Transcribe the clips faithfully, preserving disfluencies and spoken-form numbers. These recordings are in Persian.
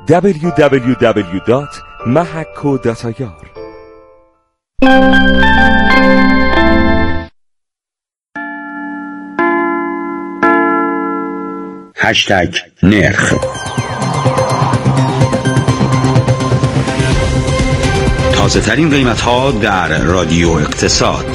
دبلیو دبلیو دبلیو دات محکو دات آی آر. هشتگ نرخ. تازه ترین قیمت ها در رادیو اقتصاد.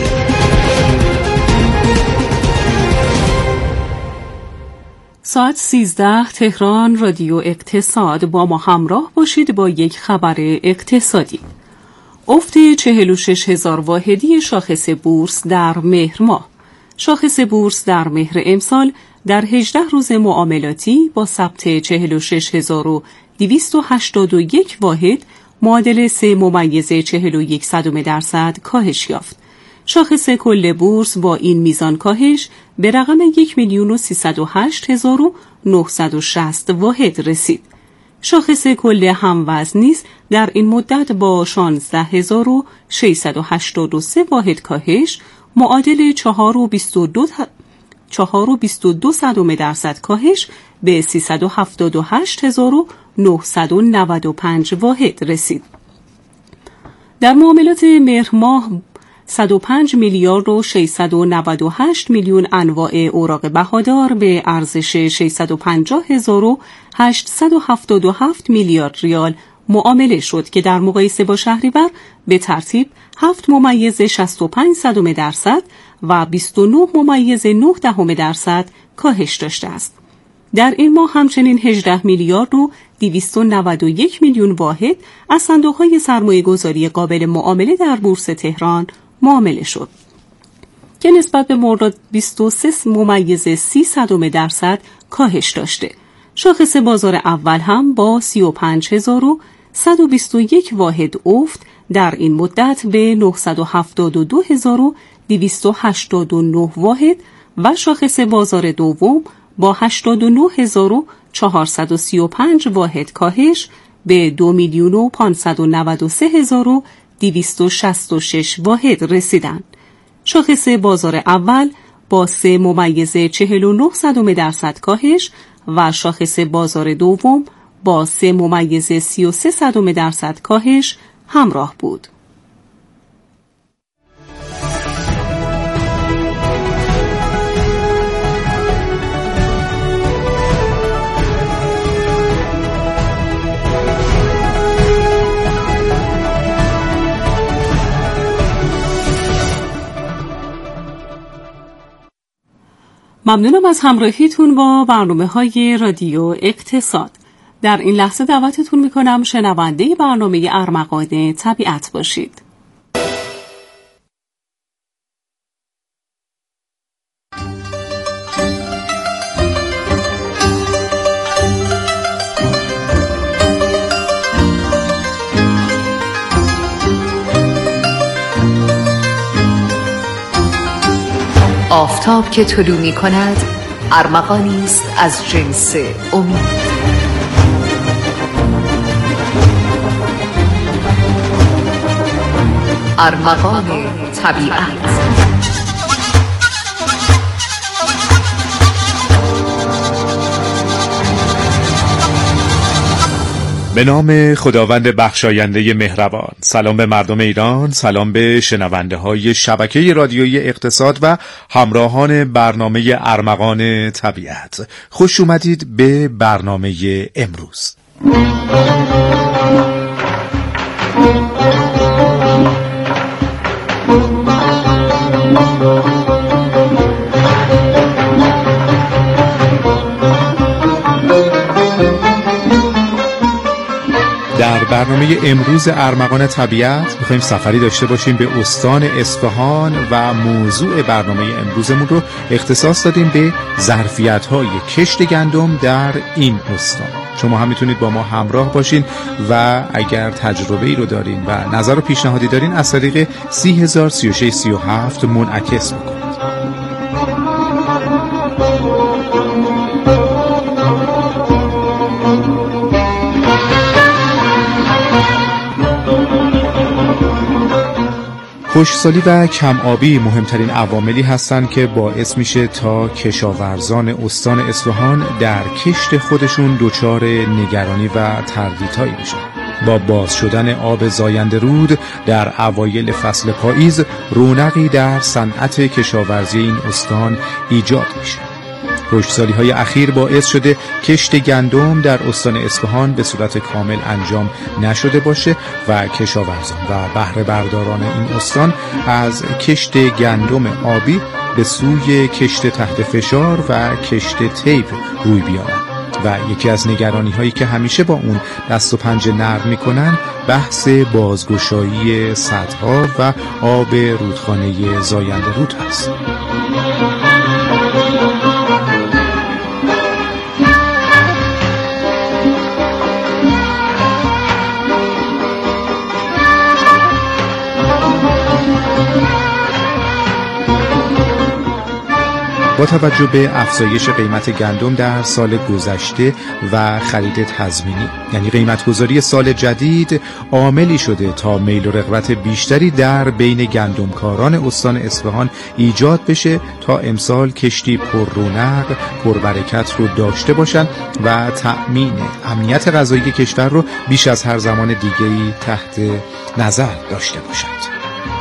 ساعت سیزده تهران، رادیو اقتصاد. با ما همراه باشید با یک خبر اقتصادی. افت چهل و شش هزار واحدی شاخص بورس در مهر ماه. شاخص بورس در مهر امسال در هجده روز معاملاتی با ثبت چهل و شش هزار و دویست و هشتاد و یک واحد معادل سه ممیز چهل و یک صدم درصد کاهش یافت. شاخص کل بورس با این میزان کاهش به رقم یک میلیون و سیصد و هشت هزار و نهصد و شصت واحد رسید. شاخص کل هموزن نیز در این مدت با شانزده هزار و ششصد و هشتاد و سه واحد کاهش معادل چهار و بیست و دو چهار و بیست و دو صدم درصد کاهش به سیصد و هفتاد و هشت هزار و نهصد و نود و پنج واحد رسید. در معاملات مهر ماه صد و پنج میلیارد و ششصد و نود و هشت میلیون انواع اوراق بهادار به ارزش ششصد و پنجاه هزار و هشتصد و هفتاد و هفت میلیارد ریال معامله شد که در مقایسه با شهریور به ترتیب هفت ممیز شصت و پنج صدم درصد و بیست و نه ممیز نه دهم درصد کاهش داشته است. در این ماه همچنین هجده میلیارد و دویست و نود و یک میلیون واحد از صندوق‌های سرمایه‌گذاری قابل معامله در بورس تهران معامله شد که نسبت به مرداد بیست و سه ممیز سی صدم درصد کاهش داشته. شاخص بازار اول هم با سی و پنج هزار و صد و بیست و یک واحد افت در این مدت به نهصد و هفتاد و دو هزار و دویست و هشتاد و نه واحد و شاخص بازار دوم با هشتاد و نه هزار و چهارصد و سی و پنج واحد کاهش به دو میلیون و پانصد و نود و سه هزار و دویست و شصت و شش واحد رسیدند. شاخص بازار اول با سه ممیز چهل و نه صدم درصد کاهش و شاخص بازار دوم با سه ممیز سی و سه صدم درصد کاهش همراه بود. ممنونم از همراهیتون با برنامه‌های رادیو اقتصاد. در این لحظه دعوتتون میکنم شنونده برنامه ارمغان طبیعت باشید. آفتاب که طلوع می کند ارمغانی است از جنس امید. ارمغان طبیعت. به نام خداوند بخشاینده مهربان. سلام به مردم ایران، سلام به شنونده های شبکه رادیویی اقتصاد و همراهان برنامه ارمغان طبیعت. خوش اومدید به برنامه امروز. در برنامه امروز ارمغان طبیعت میخوایم سفری داشته باشیم به استان اصفهان و موضوع برنامه امروزمون رو اختصاص دادیم به ظرفیت‌های کشت گندم در این استان. شما هم میتونید با ما همراه باشین و اگر تجربه ای رو دارین و نظر و پیشنهادی دارین از طریق سی هزار سی و شش سی و هفت منعکس بکنید. خشکسالی و کم آبی مهمترین عواملی هستند که باعث میشه تا کشاورزان استان اصفهان در کشت خودشون دچار نگرانی و تردیدهایی بشن. با باز شدن آب زاینده رود در اوایل فصل پاییز رونقی در صنعت کشاورزی این استان ایجاد میشه. خشکسالی‌های اخیر باعث شده کشت گندم در استان اصفهان به صورت کامل انجام نشده باشه و کشاورزان و بهره برداران این استان از کشت گندم آبی به سوی کشت تحت فشار و کشت تیپ روی بیارن و یکی از نگرانی‌هایی که همیشه با اون دست و پنجه نرم می‌کنن بحث بازگشایی سدها و آب رودخانه زاینده رود هست. با توجه به افزایش قیمت گندم در سال گذشته و خرید تضمینی، یعنی قیمتگذاری سال جدید، عاملی شده تا میل و رغبت بیشتری در بین گندمکاران استان اصفهان ایجاد بشه تا امسال کشتی پر رونق، پر برکت رو داشته باشن و تأمین امنیت غذایی کشور رو بیش از هر زمان دیگه‌ای تحت نظر داشته باشند.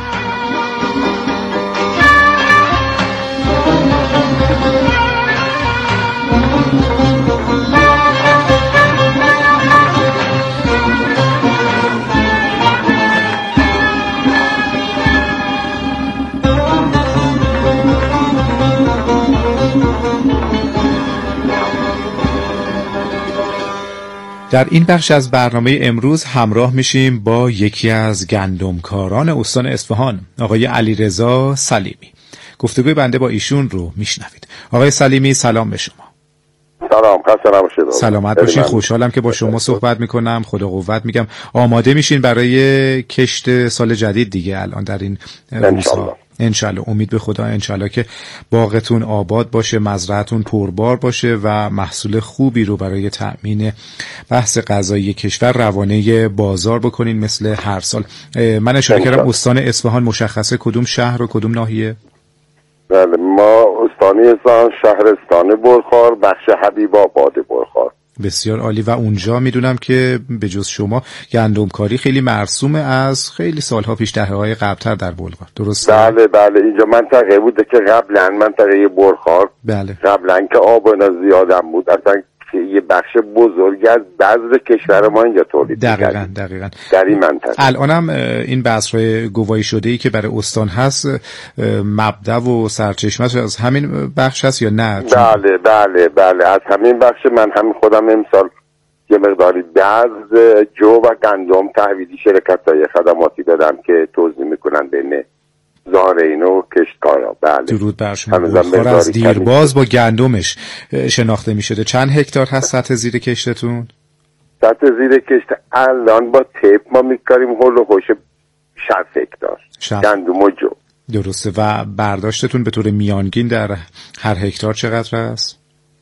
در این بخش از برنامه امروز همراه میشیم با یکی از گندمکاران استان اصفهان، آقای علیرضا سلیمی. گفتگوی بنده با ایشون رو میشنوید. آقای سلیمی سلام به شما. سلام، خسته نباشید. سلامت باشین. خوشحالم که با شما صحبت میکنم. خدا قوت میگم. آماده میشین برای کشت سال جدید دیگه الان در این روزها؟ انشالله. امید به خدا انشالله که باغتون آباد باشه، مزرعتون پربار باشه و محصول خوبی رو برای تأمین بحث غذایی کشور روانه بازار بکنین مثل هر سال. من اشاره کردم استان اصفهان مشخصه کدوم شهر و کدوم ناحیه؟ بله، ما استانی اصفهان، شهرستان برخار، بخش حبیب آباد برخار. بسیار عالی. و اونجا میدونم که به جز شما گندمکاری خیلی مرسومه از خیلی سالها پیش، دهه‌های قبل‌تر در بلغار، درسته؟ بله بله، اینجا منطقه بوده که قبلا منطقه برخار، بله، قبلا که آب و زیادم بود، اصلا یه بخش بزرگی از بذر کشور ما اینجا تولید دقیقاً می‌کرد. دقیقاً در این منطقه الانم این بذرهای گواهی شده‌ای که برای استان هست مبدا و سرچشمه‌اش از همین بخش هست یا نه؟ بله بله بله، از همین بخش. من هم خودم امسال یه مقداری بذر، جو و گندم تحویلی شرکت‌های خدماتی دادم که توزیع میکنن بین زارعین و کشتکارا. بله، درود بر شما. برخار از دیرباز با گندمش شناخته میشده. چند هکتار هست سطح زیر کشتتون؟ سطح زیر کشت الان با تیپ ما میکاریم هول و هوش شصت هکتار گندم و جو. درسته. و برداشتتون به طور میانگین در هر هکتار چقدر است؟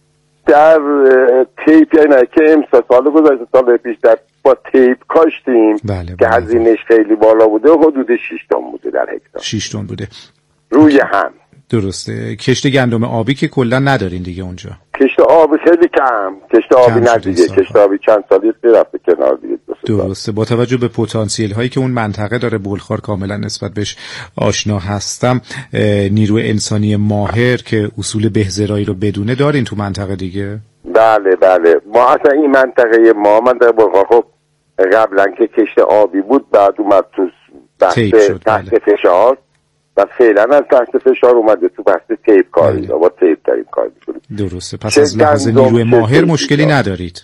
در تیپ یعنی که امسال سال گذشته سال پیش در با تیپ کاشتیم، بله، که بله. هزینه‌اش خیلی بالا بوده، حدود شش تن بوده در هکتار. شش تن بوده روی هم. درسته. کشت گندم آبی که کلا ندارین دیگه اونجا؟ کشت آبی خیلی کم، کشت آبی نه دیگه، کشت آبی چند سالی رفته کنار دیگه. درسته. با توجه به پتانسیل هایی که اون منطقه داره، بلخار کاملا نسبت بهش آشنا هستم، نیروی انسانی ماهر که اصول بهزرایی رو بدونه دارین تو منطقه دیگه؟ بله بله، ما اصلا این منطقه ما منطقه بلخار خب قبلا که کشت آبی بود، بعد اومد تو بحث تحت بله. فشار، و فعلا از تحت فشار اومده تو بحث تیپ کاری، با تیپ داریم کار میکنیم. درسته. پس از لحاظ نیروی ماهر مشکلی ندارید؟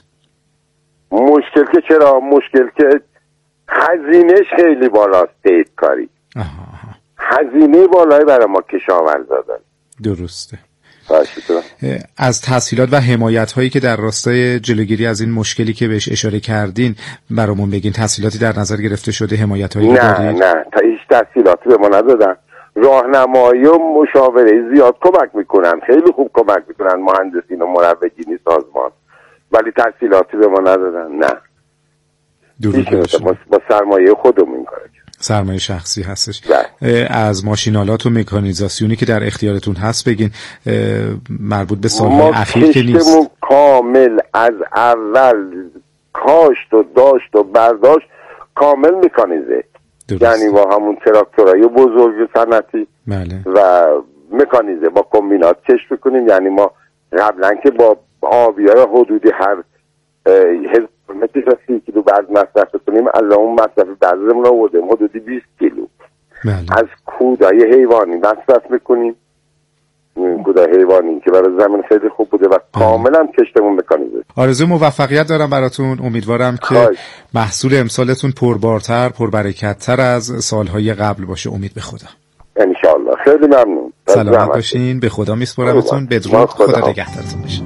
مشکل که چرا؟ مشکل که هزینهش خیلی بالاست تیپ کاری. آها. هزینه بالایی برای ما کشاورزا داره. درسته. باشه. از تسهیلات و حمایت هایی که در راستای جلوگیری از این مشکلی که بهش اشاره کردین برامون بگین، تسهیلاتی در نظر گرفته شده؟ حمایت هایی نه دارید؟ نه، تا هیچ تسهیلاتی به ما ندادن. راهنمایی و مشاوره زیاد کمک میکنن، خیلی خوب کمک میکنن مهندسین و مروجین سازمان، ولی تسهیلاتی به ما ندادن. نه. درود بر شما. با سرمایه خودمون این کارو. سرمایه شخصی هستش. از ماشینالات و مکانیزاسیونی که در اختیارتون هست بگین، مربوط به سالهای اخیر که نیست. ما کامل از اول کاشت و داشت و برداشت کامل مکانیزه، یعنی با همون تراکتورهای بزرگ صنعتی و مکانیزه با کمبینات کشت بکنیم. یعنی ما قبلا که با آبیار حدودی هر هزار متر تا سی کیلو بعد مصرف کنیم، الان اون مصرف بعضمون رو آوردیم حدودی بیست کیلو. بله. از کودای حیوانی مصرف میکنیم، کودای حیوانی که برای زمین خیلی خوب بوده و کاملا کشتمون مکانیزه. آرزوی موفقیت دارم براتون. امیدوارم که خواهد. محصول امسالتون پربارتر پربرکت‌تر از سالهای قبل باشه. امید به خدا. ان شاء الله. خیلی ممنون. سلامت باشین. به خدا میسپارمتون. بدرود. خدا نگهدارتون باشه.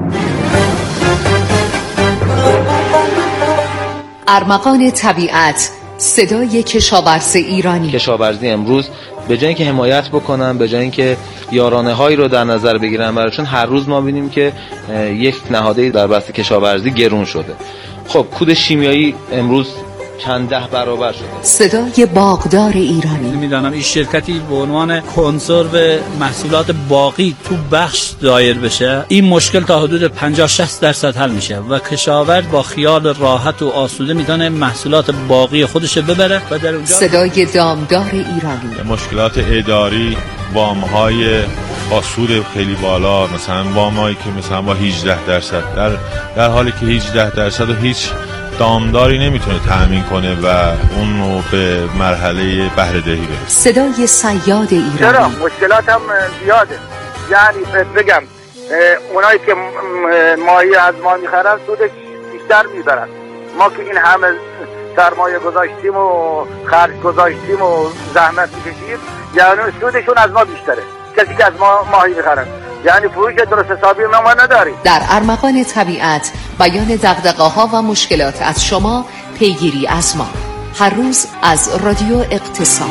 ارمغان طبیعت، صدای کشاورز ایرانی. کشاورزی امروز به جای اینکه حمایت بکنن، به جای اینکه یارانه هایی رو در نظر بگیرن براشون، هر روز ما ببینیم که یک نهاده در بحث کشاورزی گرون شده. خب کود شیمیایی امروز چند ده برابر شده. صدای باغدار ایرانی. میدانم این شرکتی به عنوان کنسرو محصولات باغی تو بخش دایر بشه، این مشکل تا حدود پنجاه شصت درصد حل میشه و کشاورز با خیال راحت و آسوده میتونه محصولات باغی خودش ببره و در اونجا. صدای دامدار ایرانی. مشکلات اداری، وام‌های با سود خیلی بالا، مثلا وام‌هایی که مثلا با هجده درصد، در در حالی که هجده درصد و هیچ دامداری نمیتونه تأمین کنه و اون رو به مرحله بهره دهی برسه. صدای صیاد ایرانی. چرا مشکلات هم زیاده، یعنی بگم اونایی که ماهی از ما میخرن سودش بیشتر میبرن. ما که این همه سرمایه گذاشتیم و خرج گذاشتیم و زحمت میکشیم، یعنی سودشون از ما بیشتره، کسی که از ما ماهی میخرن. یعنی فروش درست حسابی ما نداریم. در ارمغان طبیعت بیان دغدغه‌ها و مشکلات از شما، پیگیری از ما. هر روز از رادیو اقتصاد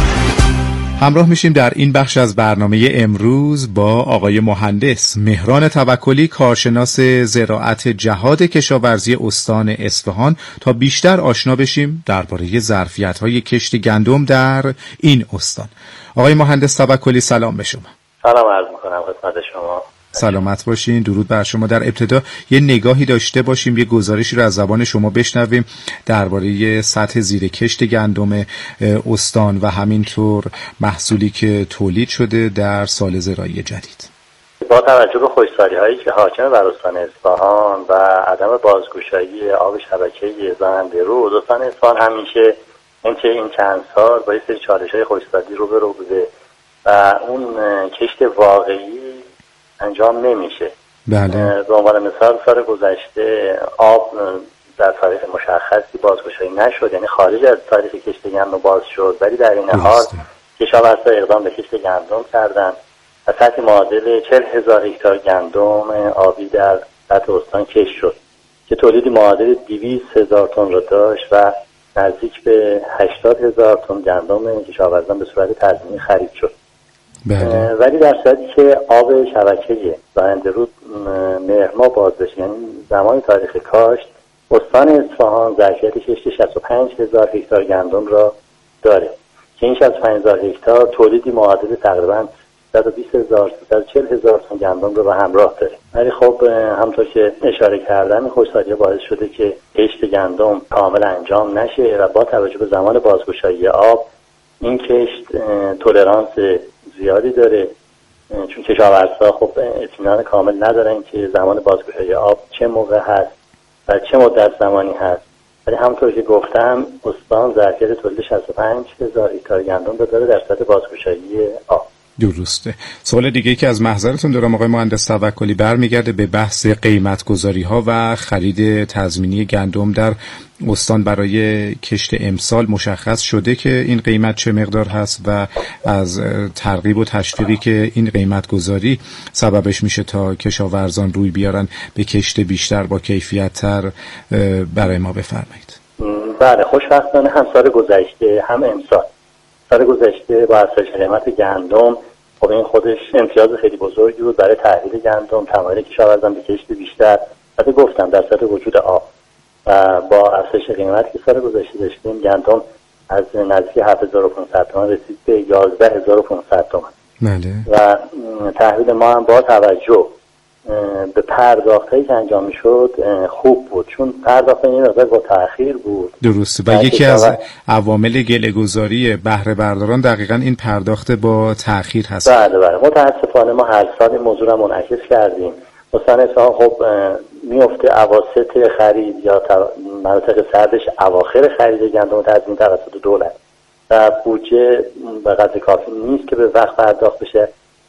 همراه میشیم در این بخش از برنامه امروز با آقای مهندس مهران توکلی، کارشناس زراعت جهاد کشاورزی استان اصفهان، تا بیشتر آشنا بشیم درباره ظرفیت‌های کشت گندم در این استان. آقای مهندس توکلی، سلام به شما. سلام عرض میکنم خدمت شما. سلامت باشین. درود بر شما. در ابتدا یه نگاهی داشته باشیم، یه گزارشی رو از زبان شما بشنویم درباره سطح زیر کشت گندم استان و همینطور محصولی که تولید شده در سال زراعی جدید. با توجه به خشکسالی هایی که حاکم بر استان اصفهان و عدم بازگشایی آب شبکه زننده رود، استان اصفهان همیشه اینکه این چند سال با یه سری چالش‌های خشکسالی رو به رو بوده و اون کشت واقعی انجام نمیشه. بله. به عنوان مثال سال گذشته آب در تاریخ مشخصی بازگشایی نشد، یعنی خارج از تاریخ کشت گندم باز شد، ولی در این حال کشاورزها اقدام به کشت گندم کردن و سطح معادل چهل هزار هکتار گندم آبی در سطح استان کشت شد که تولیدی معادل دویست هزار تن را داشت و نزدیک به هشتاد هزار تن گندم کشاورزان به صورت تضمینی خرید شد. بله. ولی در صورتی که آب شبکه زننده رود مهر ماه باز بشه، یعنی زمان تاریخ کاشت، استان اصفهان ظرفیت کشت شصت و پنج هزار هکتار گندم را داره که این شصت و پنج هزار هکتار تولیدی معادل تقریبا صد و بیست هزار تا صد و چهل هزار تن گندم رو به همراه داره. ولی خب همونطور که اشاره کردن، خشکسالی باعث شده که کشت گندم کامل انجام نشه و با توجه به زمان بازگشایی آب این کشت تولرانس زیادی داره، چون کشاورزها خب اطمینان کامل ندارن که زمان بازگشایی آب چه موقع هست و چه مدت زمانی هست. ولی همونطور که گفتم استان ظرفیت تولید شصت و پنج هزار هکتار گندم رو داره در سطح بازگشایی آب. درسته. سوال دیگه که از محضرتون دارم آقای مهندس توکلی برمیگرده به بحث قیمت گذاری ها و خرید تضمینی گندم در استان. برای کشت امسال مشخص شده که این قیمت چه مقدار هست و از ترغیب و تشویقی که این قیمت گذاری سببش میشه تا کشاورزان روی بیارن به کشت بیشتر با کیفیت تر برای ما بفرمایید. بله، خوشبختانه هم سال گذشته هم امسال، سال گذشته با افزایش قیمت گندم، خب این خودش امتیاز خیلی بزرگی بود برای تحویل گندم، تمایل کشاورزان به کشت بیشتر. البته گفتم در سطح وجود آب و با افزایش قیمتی که سال گذشته داشتیم، گندم از نزدیک هفت هزار و پانصد تومان رسید به یازده هزار و پانصد تومان. بله. و تحویل ما هم با توجه به پرداختایی که انجام میشد خوب بود، چون پرداخت این مقدار با تأخیر بود. درسته. و یکی از عوامل گله‌گذاری بهره برداران دقیقاً این پرداخت با تأخیر هست. بله بله. متاسفانه ما هر سال این موضوع رو منعکس کردیم. مثلا اصلا خب میفته اواسط خرید یا مناطق سردش اواخر خرید گندم تضمین توسط دولت و بودجه به قدر کافی نیست که به وقت پرداخت بشه.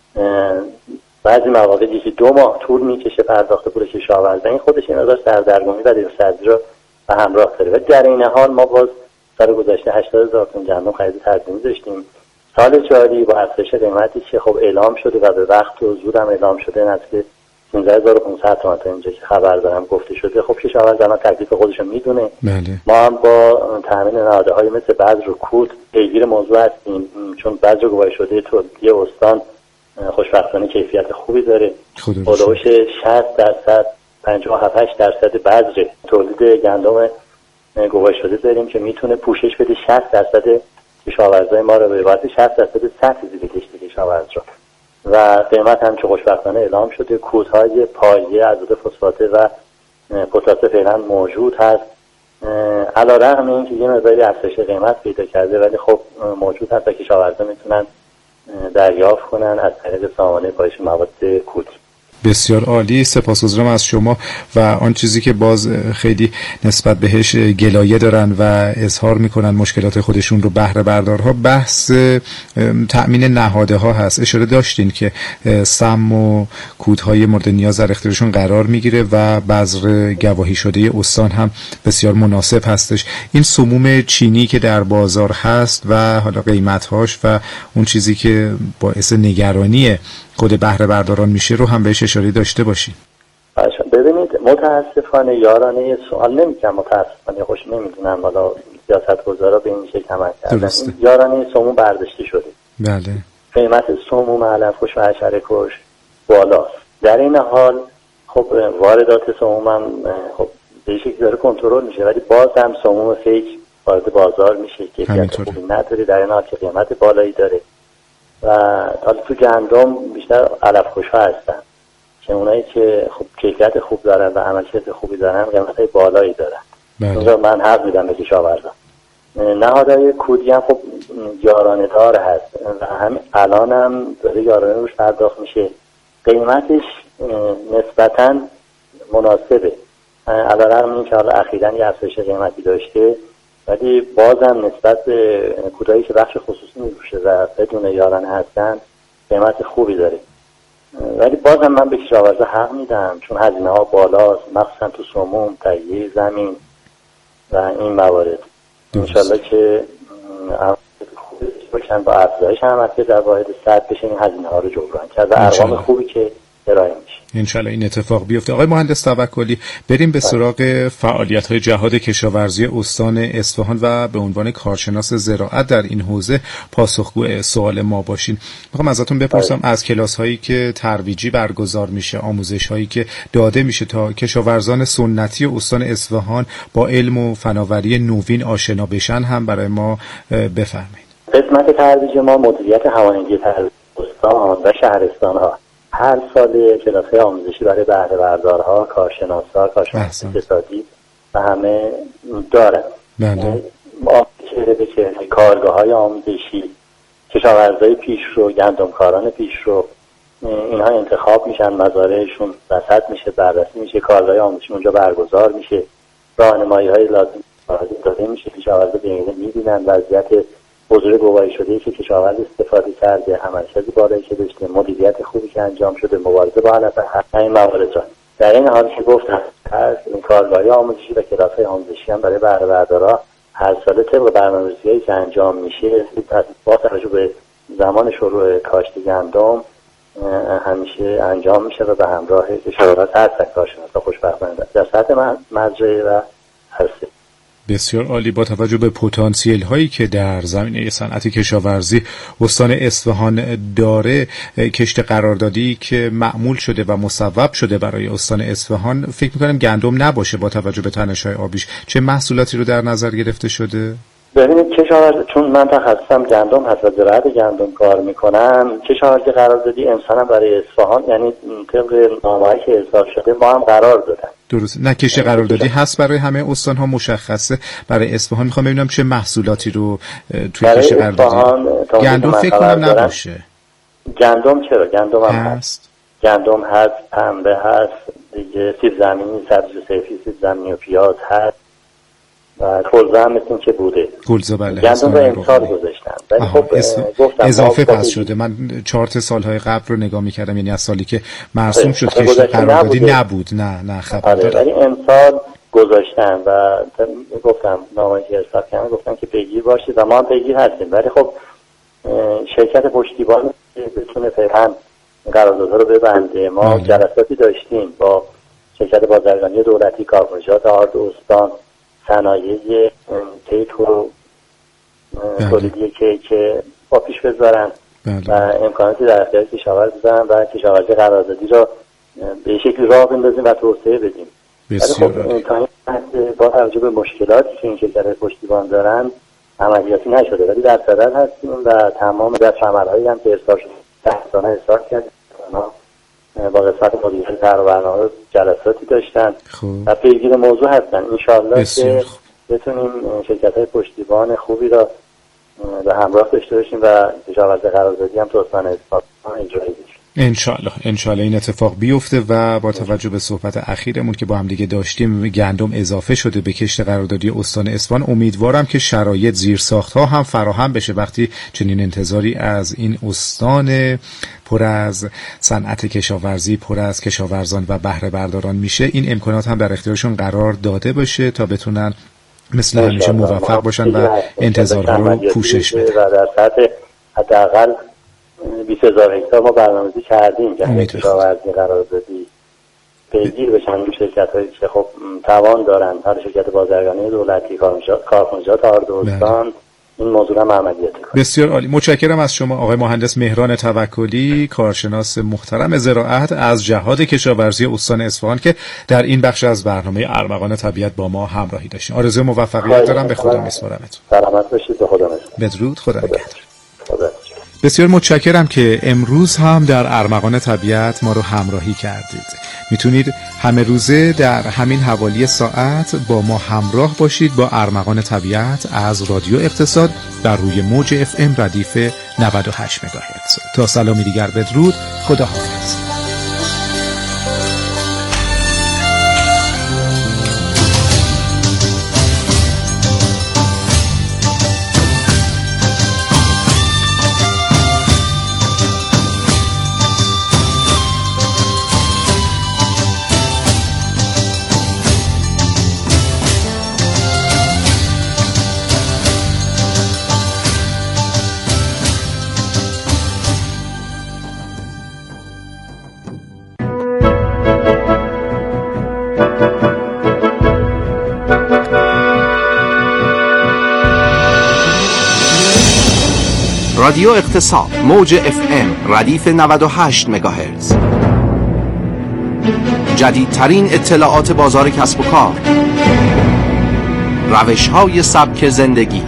بعضی مواقع یکی دو ماه طول میکشه پرداخت پول کشاورز. این خودش این مقدار سردرگمی و دیرسردی رو به همراه داره. و در این حال ما باز سال گذشته هشتاد هزار تن گندم خرید تضمینی داشتیم. سال جاری با افزایش قیمتی که خب اعلام شده و به وقت و زود هم اعلام شده نزدیک پانزده هزار و پانصد تومان تا اینجا که خبر دارم گفته شده. خب کشاورز الان تکلیف خودش رو میدونه. بله. ما هم با تامین نهادهای مثل بذر و کود پیگیر موضوع هستیم، چون بذر گواهی شده تولیدی استان خوشبختانه کیفیت خوبی داره. بالایش شصت درصد پنجاه و هفت درصد بذر تولید گندم گواهی شده داریم که میتونه پوشش بده شصت درصد کشاورزای ما رو به واسه شصت درصد سطح زیر کشت کشاورز رو. و قیمت هم که خوشبختانه اعلام شده. کودهای پایه ازود فسفاته و پتاسه فعلا موجود هست. علیرغم اینکه یه مقداری افزایش قیمت پیدا کرده ولی خب موجود هست و کشاورزا میتونن دریافت کنن از طریق سامانه پایش مواد کودی. بسیار عالی، سپاسگزارم از شما. و آن چیزی که باز خیلی نسبت بهش گلایه دارن و اظهار میکنن مشکلات خودشون رو بهره بردارها، بحث تأمین نهاده ها هست. اشاره داشتین که سم و کودهای مورد نیاز در اختیارشون قرار میگیره و بذر گواهی شده استان هم بسیار مناسب هستش. این سموم چینی که در بازار هست و حالا قیمتهاش و اون چیزی که باعث نگرانی خود بهره برداران میشه رو هم بهش اشاره داشته باشیم. ببینید متاسفانه یارانه سوال نمیکنم، متاسفانه خوش نمیدونم حالا سیاستگزارا به این شکل عمل کردن. یارانه سموم برداشته شده. بله. قیمت سموم علف کش و حشره کش بالاست. در این حال خب واردات سموم هم خب به شکلی داره کنترل میشه، ولی باز هم سموم فیک وارد بازار میشه که کیفیت خوبی نداره، در این حال که قیمت بالایی داره. و حالا تو گندم بیشتر علف خوش‌ها هستن که اونایی که خب کیفیت خوب دارن و عملکرد خوبی دارن قیمت‌های بالایی دارن. اونجا من حق میدم به کشاورزا. نهادهای کودی هم خب یارانه دار هست و همین الان هم داره یارانه روش پرداخت میشه. قیمتش نسبتاً مناسبه، علیرغم اینکه حالا اخیراً یه افزایش قیمتی داشته ولی بازم نسبت به کودایی که بخش خصوصی میفروشه و بدون یارانه هستن قیمت خوبی داره. ولی بازم من به کشاورزا حق میدم چون هزینه ها بالاست، مخصوصا تو سموم، تهیه زمین و این موارد. انشالله که خوبی باشن با افزایش عملکرد در واحد صد بشه این هزینه ها رو جبران کرد و ارقام خوبی که ارائه میشه. انشالله این اتفاق بیفته. آقای مهندس توکلی، بریم به سراغ فعالیت‌های جهاد کشاورزی استان اصفهان و به عنوان کارشناس زراعت در این حوزه پاسخگو سوال ما باشین. میخوام ازتون بپرسم از کلاس‌هایی که ترویجی برگزار میشه، آموزش‌هایی که داده میشه تا کشاورزان سنتی استان اصفهان با علم و فناوری نوین آشنا بشن هم برای ما بفرمایید. قسمت ترویج ما مدیریت هوانگی ترویج استان و شهرستان‌ها هر سال کلاس‌های آموزشی برای بهره بردارها، کارشناسا، کارشناس اقتصادی و همه دارن. بله. ما چهره به چهره کارگاه‌های آموزشی، کشاورزای پیشرو، گندمکاران پیشرو، اینها انتخاب میشن، مزارعشون رصد میشه، بررسی میشه، کارگاه‌های آموزشی اونجا برگزار میشه، راهنمایی‌های لازم داده میشه، کشاورزا ببینن می‌بینن وضعیت حضور گواهی شده که کشاورز استفاده کرده، عملکرد بالایی که داشته، مدیریت خوبی که انجام شده، مبارزه با علف، همین موارد را در این حال که گفتم هر این کارگاه‌های آموزشی و کلاس‌های آموزشی هم برای بهره بردارا هر ساله طبق برنامه‌ریزی‌هایی که انجام میشه با توجه به زمان شروع کاشت گندم همیشه انجام میشه و به همراه اشارات هر کارشناسا خوشبختانه در سطح مزرعه و هسته. بسیار عالی. با توجه به پتانسیل هایی که در زمینه صنعت کشاورزی استان اصفهان داره، کشت قراردادی که معمول شده و مصوب شده برای استان اصفهان فکر می‌کنم گندم نباشه با توجه به تنش‌های آبیش. چه محصولاتی رو در نظر گرفته شده؟ ببینید کشاورزی، چون من تخصصم گندم هست و زراعت گندم کار میکنم، کشاورزی قراردادی امسال برای اصفهان یعنی طبق نامه‌ای که ارسال شده ما هم قرار دادن. درست. نه کشت قراردادی هست برای همه استان‌ها مشخصه. برای اصفهان میخوام ببینم چه محصولاتی رو توی کشت قراردادی. گندم فکر کنم نباشه. گندم چرا؟ گندم هم هست. گندم هست، پنبه هست، دیگه سیب زمینی، سبزی سفید، سیب زمینی و پیاز هست. و گلزه هم مثل این که بوده. گلزه بله. گندم رو امسال گذاشتن. ولی خب گفتم اضافه پس شده. من چارت سالهای قبل رو نگاه میکردم، یعنی از سالی که مرسوم شد کشت قراردادی نبود. نه نه خبر دارم. ولی امسال گذاشتن و گفتم نامه‌ای که ارسال کردن گفتن که پیگیر باشید و ما هم پیگیر هستیم. ولی خب شرکت پشتیبان بتونه فعلا قراردادها رو ببنده. ما جلساتی داشتیم با شرکت بازرگانی دولتی، کارخانجات آرد استان، صنایع کیک و تولیدی کیک با پیش بذارن و امکاناتی در اختیار کشاورز بذارن و کشاورزی قراردادی را به شکلی راه بندازیم و توسعه بدیم. بسیار ولی خب با توجه به مشکلاتی که این شرکت پشتیبان دارن عملیاتی نشده، ولی در صدد هستیم و تمام دست‌عمل‌هایی هم که ارسال شده تحصیلانه ارسال کردیم. با قسمت مدیریت طرح و برنامه جلساتی داشتن خوب. و پیگیر موضوع هستن. انشاءالله که بتونیم شرکت‌های پشتیبان خوبی را به همراه داشته باشیم و کشاورزی قراردادی هم تو استان اصفهان اجرایی بشه. انشالله انشالله این اتفاق بیفته و با توجه به صحبت اخیرمون که با هم دیگه داشتیم گندم اضافه شده به کشت قراردادی استان اصفهان. امیدوارم که شرایط زیرساخت‌ها هم فراهم بشه وقتی چنین انتظاری از این استان پر از صنعت کشاورزی، پر از کشاورزان و بهره برداران میشه، این امکانات هم در اختیارشون قرار داده باشه تا بتونن مثل همیشه موفق باشن و انتظارها رو پوشش بدن. و در سطح حداقل بیست هزار هکتار ما برنامه‌ریزی کردیم که کشاورزی قراردادی پیگیر بشن این شرکت‌هایی که خب توان دارن، هر شرکت بازرگانی دولتی، کارخانجات آرد استان، این موضوع هم عملیاتی کنه. بسیار عالی. متشکرم از شما آقای مهندس مهران توکلی، کارشناس محترم زراعت از جهاد کشاورزی استان اصفهان که در این بخش از برنامه ارمغان طبیعت با ما همراهی داشتین. آرزوی موفقیت دارم. به خدا میسپارمتون. سلامت باشید. به خدا میسپارم. بدرود. خدا نگهدار. بسیار متشکرم که امروز هم در ارمغان طبیعت ما رو همراهی کردید. میتونید همه روزه در همین حوالی ساعت با ما همراه باشید با ارمغان طبیعت از رادیو اقتصاد در روی موج اف ام ردیف نود و هشت مگاهرتز. تا سلامی دیگر بدرود. خدا حافظ. رادیو اقتصاد موج اف ام ردیف نود و هشت مگاهرتز. جدیدترین اطلاعات بازار کسب و کار، روش‌های سبک زندگی،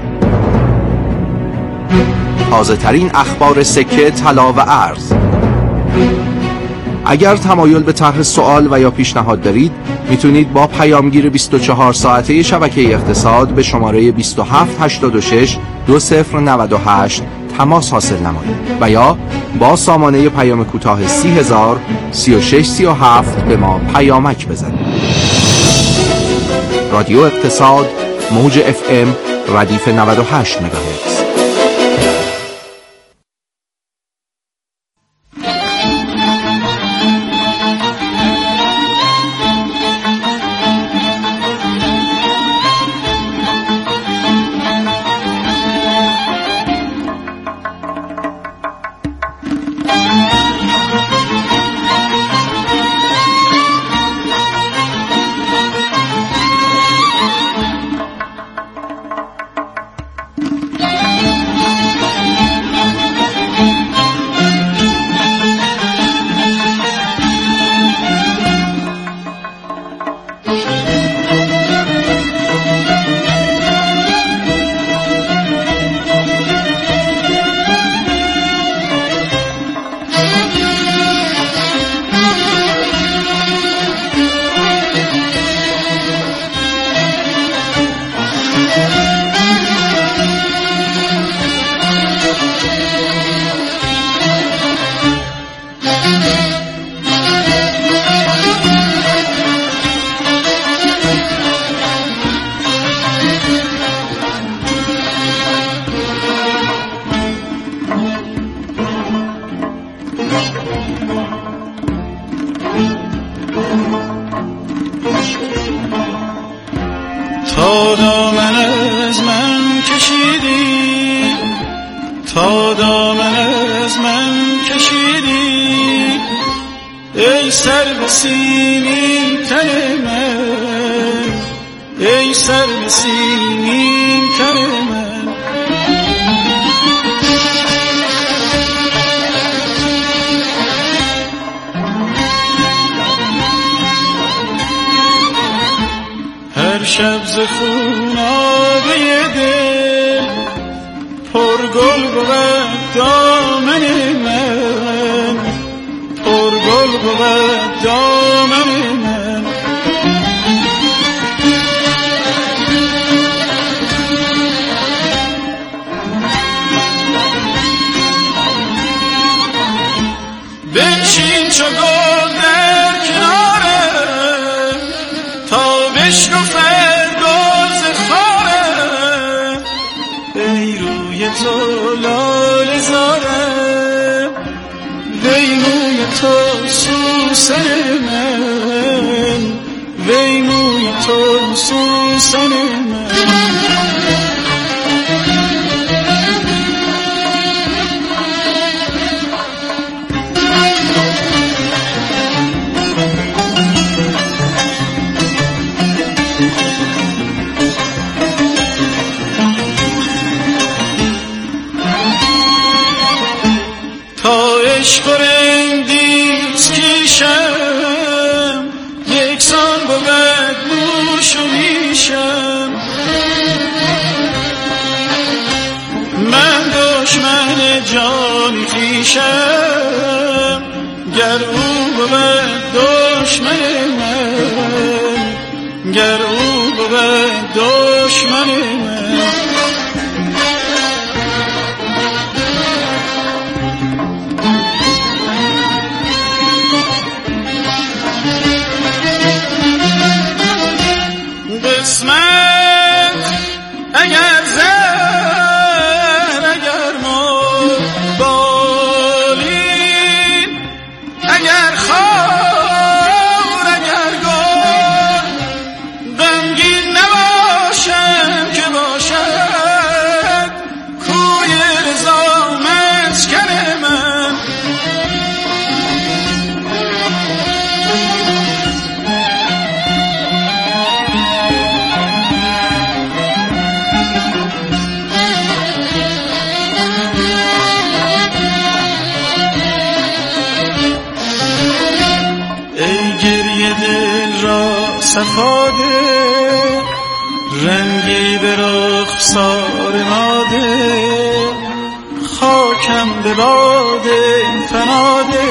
تازه‌ترین اخبار سکه، طلا و ارز. اگر تمایل به طرح سوال و یا پیشنهاد دارید میتونید با پیامگیر بیست و چهار ساعته شبکه اقتصاد به شماره بیست و هفت هشتاد و شش دو صفر نود و هشت تماس حاصل نمایید و یا با سامانه پیام کوتاه سی هزار سی و شش سی و هفت به ما پیامک بزنید. رادیو اقتصاد موج اف ام ردیف نود و هشت مگاهرتز. تا دامن از من کشیدی، ای سر به سیمین تن من، ای سر به سیمین تن من. هر شب ز خونابه دل پر گل بود دامن من، پر گل بود دامن من. بنشین چو گل در کنارم تا بشنو فردوس خارم، ای روی تو لاله زارم، وی موی تو سوسن من، وی موی تو سوسن من. عشق رندیز کیشم، یکسان بود نوش و نیشم. من دشمن جان خویشم، گر او بود دشمن من، گر او بود دشمن من. قسمت اگر زهر، اگر مر بالین، اگر خار، اگر گل، غمگین نباشم که باشد کوی رضا مسکن من. دل را صفاده رنگی به رخسار ماده، خاکم به باد فناده،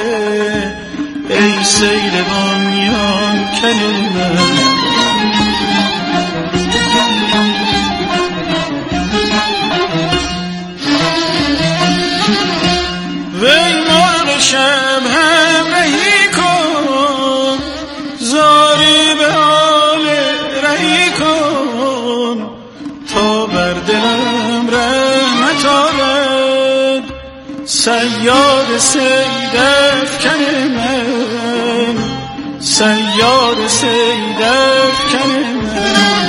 ای سیل بانیان کن من. وی مرغ شب همراهی کن، زاری به حال رهی کن، تا بر دلم رحمت آرد صیاد صید افکن من، صیاد صید افکن من.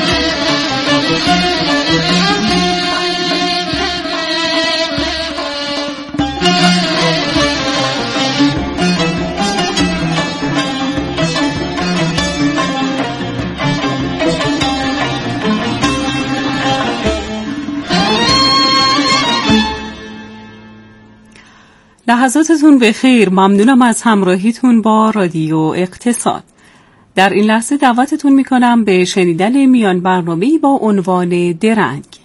لحظاتتون به خیر. ممنونم از همراهیتون با رادیو اقتصاد. در این لحظه دعوتتون میکنم به شنیدن میان برنامه‌ای با عنوان درنگ.